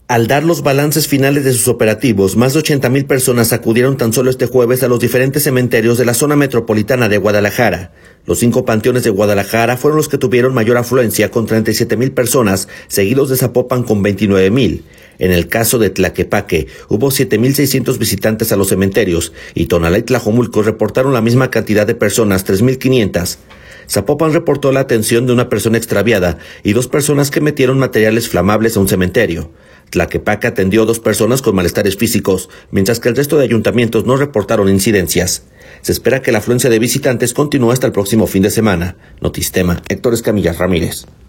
Al dar los balances finales de sus operativos, más de 80,000 personas acudieron tan solo este jueves a los diferentes cementerios de la zona metropolitana de Guadalajara. Los 5 panteones de Guadalajara fueron los que tuvieron mayor afluencia, con 37,000 personas, seguidos de Zapopan con 29,000. En el caso de Tlaquepaque, hubo 7,600 visitantes a los cementerios, y Tonalá y Tlajomulco reportaron la misma cantidad de personas, 3,500. Zapopan reportó la atención de una persona extraviada y 2 personas que metieron materiales flamables a un cementerio. Tlaquepaque atendió a 2 personas con malestares físicos, mientras que el resto de ayuntamientos no reportaron incidencias. Se espera que la afluencia de visitantes continúe hasta el próximo fin de semana. Notistema, Héctor Escamilla Ramírez.